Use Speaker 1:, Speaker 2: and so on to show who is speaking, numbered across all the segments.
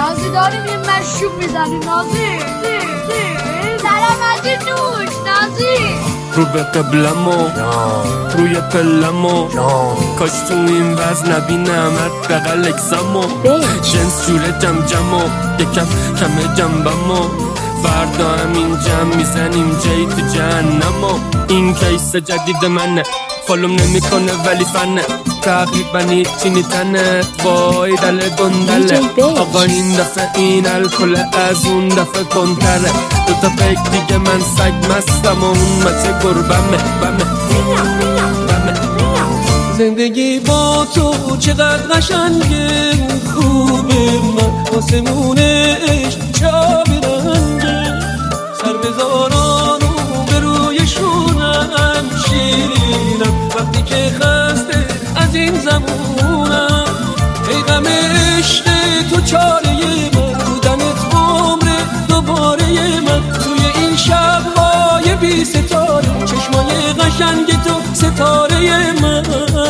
Speaker 1: نازی داریم یه مشروب میزنیم نازی سلامتی توش نازی
Speaker 2: رو به قبلمو روی پلمو کاش تو این وزن نبینمت بغل اکسمو جنس جوره جمجمو یکم کمه جنبمو فردا همین جمع میزنیم جایی تو جهنمو این کیس جدید منه فالوم نمیکنه ولی فنه تقریبا هیچی نیتنه وای دل گندله آقا این دفعه این الکل از اون دفعه کنتره دوتا پیک دیگه من سگ مستم و اون مچه گربمه
Speaker 3: زندگی با تو چقدر قشنگه خوبه من آسمونش چابی رنگه سر بزاران و به روی شونم شیرینم وقتی که خسته از این زمونم ای غم عشق تو چاره من بودنت عمر دوباره من توی این شب‌های بی ستاره چشمای قشنگ تو ستاره من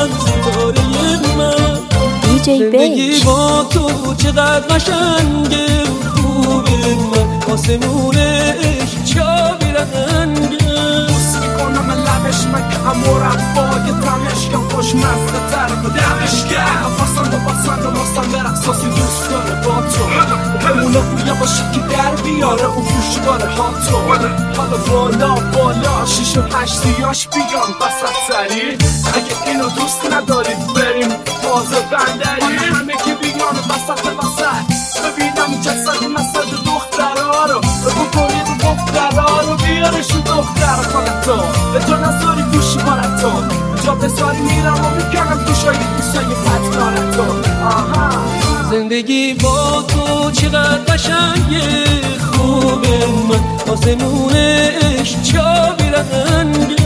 Speaker 3: زندگی با تو چقدر قشنگه خوبه من آسمونش چابی رنگه بوس میکنم لبش من که امورم باید تمش کم خوشمزده تر بدمش کرد باسند و ماستم برقصاسی دوست داره با تو همونه بویا باشه که در بیاره اون پوشگاره ها تو حالا بالا 6 و 8 دیاش بیان بسط سری اگه اینو دوست ندارید بریم بازه بندری همه که بیان بسط ببینم جسد مسد دخترها رو بکنید دخترها رو بیارشون دختر خالتو به تو نذاری گوشی بارتو جا بذاری میرم و میکنم دوشای دوستای پتنارتو زندگی با تو چقدر قشنگه خوبه من آسمونش چابی رنگه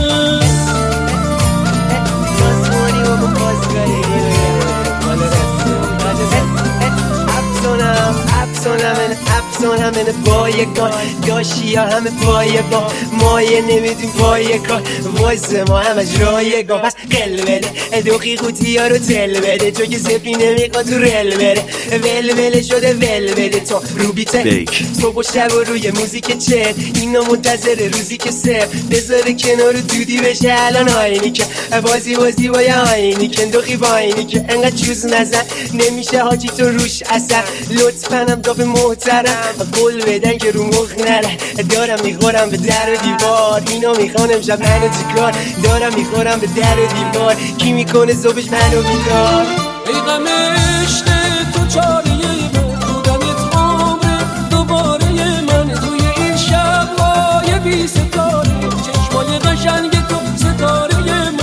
Speaker 3: همه بایگان داشی ها همه پایگان مایه نمیدیم پایگان واسه ما همش رایگان پس قل بده دوخی خوتی ها رو تل بده تو که زفی نمیخواد تو رل بره ول شده ول بده تو رو بیته صبح و شب و روی موزیک چت اینا منتظر روزی که سر بذاره کنار دودی بشه الان آینی که بازی با یه آینی که دوخی با آینی که انقدر چوز نزن نمیشه حاجی تو روش اثر لطفا هم داف محترم قول بدن که رو مخ نره دارم میخورم به در و دیوار اینا میخوان امشب منو چیکار دارم میخورم به در و دیوار کی میکنه صبحش منو بیدار ای غم عشق تو چاره من بودنت عمر دوباره من توی این شب‌های بی ستاره چشمای قشنگ تو ستاره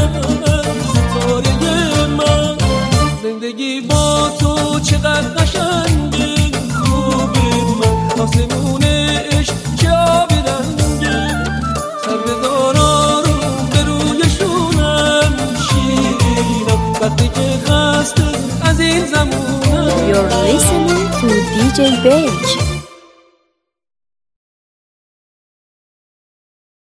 Speaker 3: من زندگی با تو چقدر قشنگه آسمونش چابی رنگه سر بزارا رو به روی شونم شیرینم وقتی که خسته از این زمونم
Speaker 4: You're listening to DJ Beige.